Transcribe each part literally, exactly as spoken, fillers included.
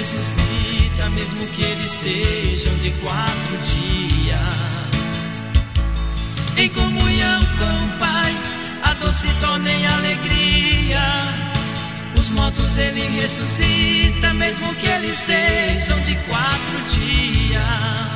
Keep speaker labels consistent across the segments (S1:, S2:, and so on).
S1: ressuscita, mesmo que eles sejam de quatro dias. Em comunhão com o Pai, a dor se torna em alegria. Os mortos ele ressuscita, mesmo que eles sejam de quatro dias.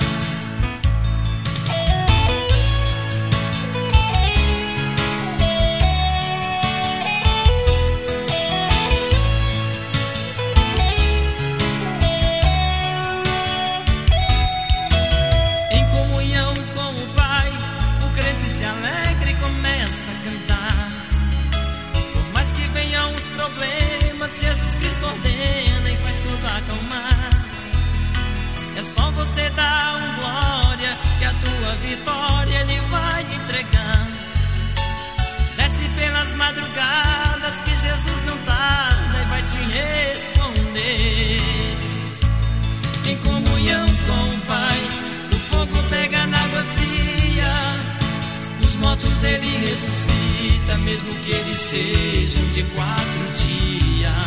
S1: Jesus Cristo ordena e faz tudo acalmar. É só você dar um glória, que a tua vitória Ele vai entregar. Desce pelas madrugadas que Jesus não tarda e vai te responder. Em comunhão com o Pai, o fogo pega na água fria. Os mortos Ele ressuscita, mesmo que eles sejam de quatro dias.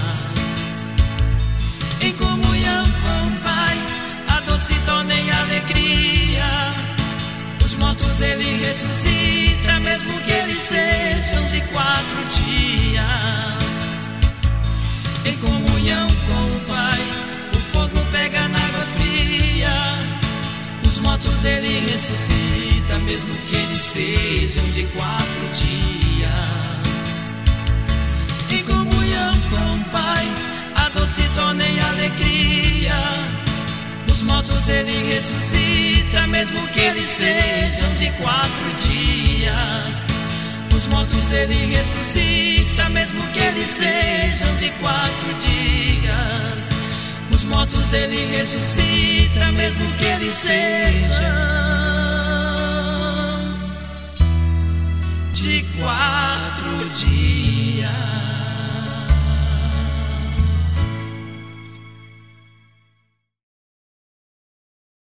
S1: Em comunhão com o Pai, a dor se torna em alegria. Os mortos ele ressuscita, mesmo que eles sejam de quatro dias. Em comunhão com o Pai, o fogo pega na água fria. Os mortos ele ressuscita, mesmo que eles sejam de quatro dias. Em comunhão com o Pai, a dor se torna em alegria. Os mortos ele ressuscita, mesmo que eles sejam de quatro dias. Os mortos ele ressuscita, mesmo que eles sejam de quatro dias. Os mortos ele ressuscita, mesmo que eles sejam